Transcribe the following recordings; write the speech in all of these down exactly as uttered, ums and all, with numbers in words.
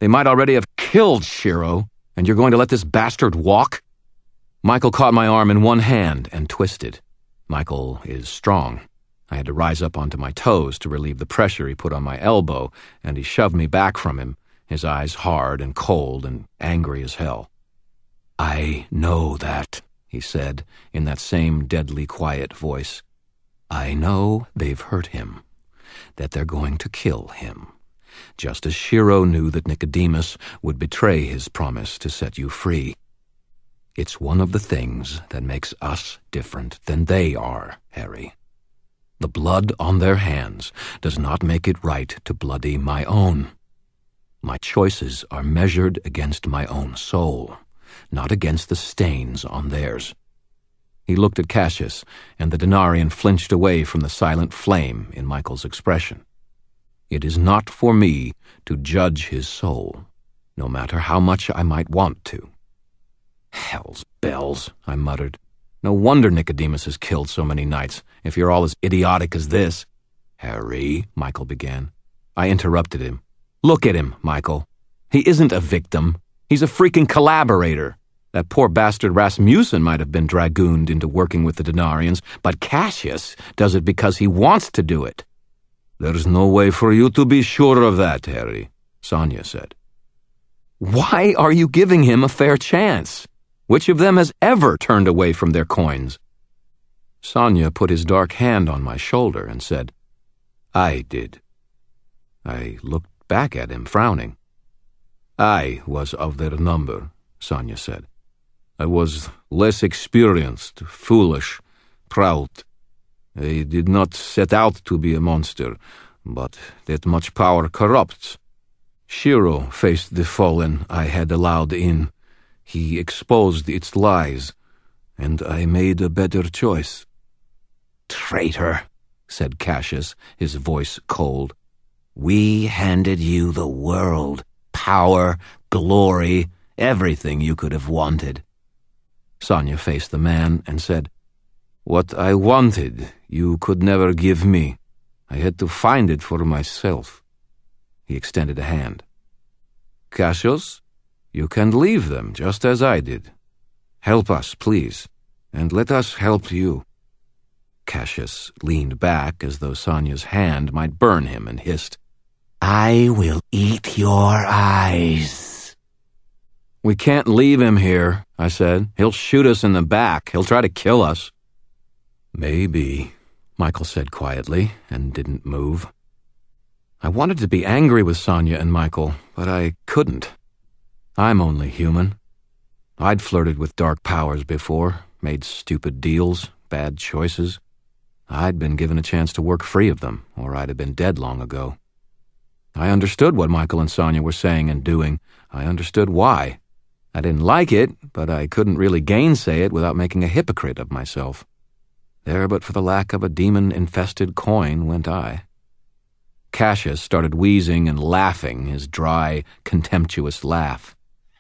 They might already have killed Shiro, and you're going to let this bastard walk? Michael caught my arm in one hand and twisted. Michael is strong. I had to rise up onto my toes to relieve the pressure he put on my elbow, and he shoved me back from him, his eyes hard and cold and angry as hell. "I know that," he said, in that same deadly quiet voice. "I know they've hurt him, that they're going to kill him, just as Shiro knew that Nicodemus would betray his promise to set you free. It's one of the things that makes us different than they are, Harry. The blood on their hands does not make it right to bloody my own. My choices are measured against my own soul, not against the stains on theirs." He looked at Cassius, and the Denarian flinched away from the silent flame in Michael's expression. "It is not for me to judge his soul, no matter how much I might want to." "Hell's bells," I muttered. "No wonder Nicodemus has killed so many knights, if you're all as idiotic as this." "Harry," Michael began. I interrupted him. "Look at him, Michael. He isn't a victim. He's a freaking collaborator. That poor bastard Rasmussen might have been dragooned into working with the Denarians, but Cassius does it because he wants to do it." "There's no way for you to be sure of that, Harry," Sonia said. "Why are you giving him a fair chance? Which of them has ever turned away from their coins?" Sonia put his dark hand on my shoulder and said, "I did." I looked back at him, frowning. "I was of their number," Sonia said. "I was less experienced, foolish, proud. I did not set out to be a monster, but that much power corrupts. Shiro faced the fallen I had allowed in. He exposed its lies, and I made a better choice." "Traitor," said Cassius, his voice cold. "We handed you the world, power, glory, everything you could have wanted." Sonia faced the man and said, "What I wanted, you could never give me. I had to find it for myself." He extended a hand. "Cassius, you can leave them just as I did. Help us, please, and let us help you." Cassius leaned back as though Sonia's hand might burn him and hissed, "I will eat your eyes." "We can't leave him here," I said. "He'll shoot us in the back. He'll try to kill us." "Maybe," Michael said quietly, and didn't move. I wanted to be angry with Sonia and Michael, but I couldn't. I'm only human. I'd flirted with dark powers before, made stupid deals, bad choices. I'd been given a chance to work free of them, or I'd have been dead long ago. I understood what Michael and Sonia were saying and doing. I understood why. I didn't like it, but I couldn't really gainsay it without making a hypocrite of myself. There but for the lack of a demon-infested coin went I. Cassius started wheezing and laughing, his dry, contemptuous laugh.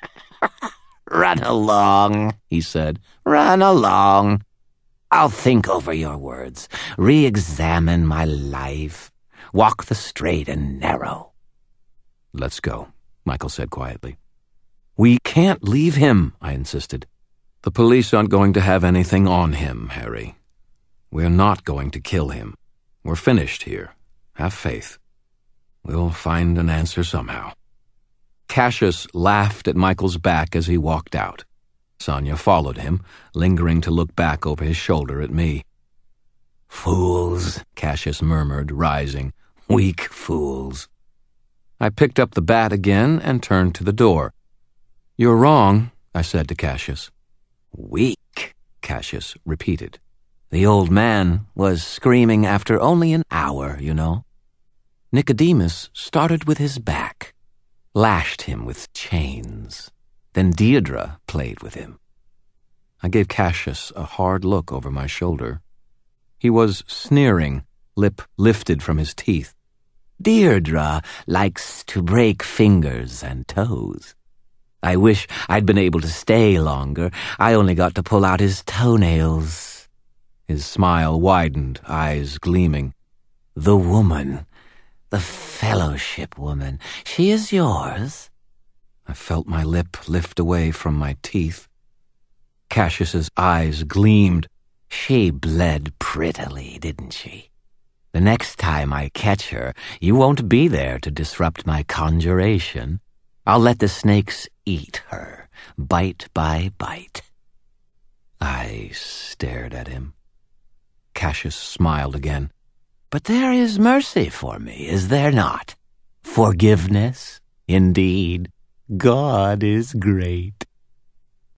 "Run along," he said. "Run along. I'll think over your words, re-examine my life, walk the straight and narrow." "Let's go," Michael said quietly. "We can't leave him," I insisted. "The police aren't going to have anything on him, Harry. We're not going to kill him. We're finished here. Have faith. We'll find an answer somehow." Cassius laughed at Michael's back as he walked out. Sonia followed him, lingering to look back over his shoulder at me. "Fools," Cassius murmured, rising. "Weak fools." I picked up the bat again and turned to the door. "You're wrong," I said to Cassius. "Weak," Cassius repeated. "The old man was screaming after only an hour, you know. Nicodemus started with his back, lashed him with chains. Then Deirdre played with him." I gave Cassius a hard look over my shoulder. He was sneering, lip lifted from his teeth. "Deirdre likes to break fingers and toes. I wish I'd been able to stay longer. I only got to pull out his toenails." His smile widened, eyes gleaming. "The woman, the fellowship woman, she is yours. I felt my lip lift away from my teeth. Cassius's eyes gleamed. She bled prettily, didn't she? The next time I catch her, you won't be there to disrupt my conjuration. I'll let the snakes eat her, bite by bite. I stared at him. Cassius smiled again. But there is mercy for me, is there not? Forgiveness, indeed. God is great.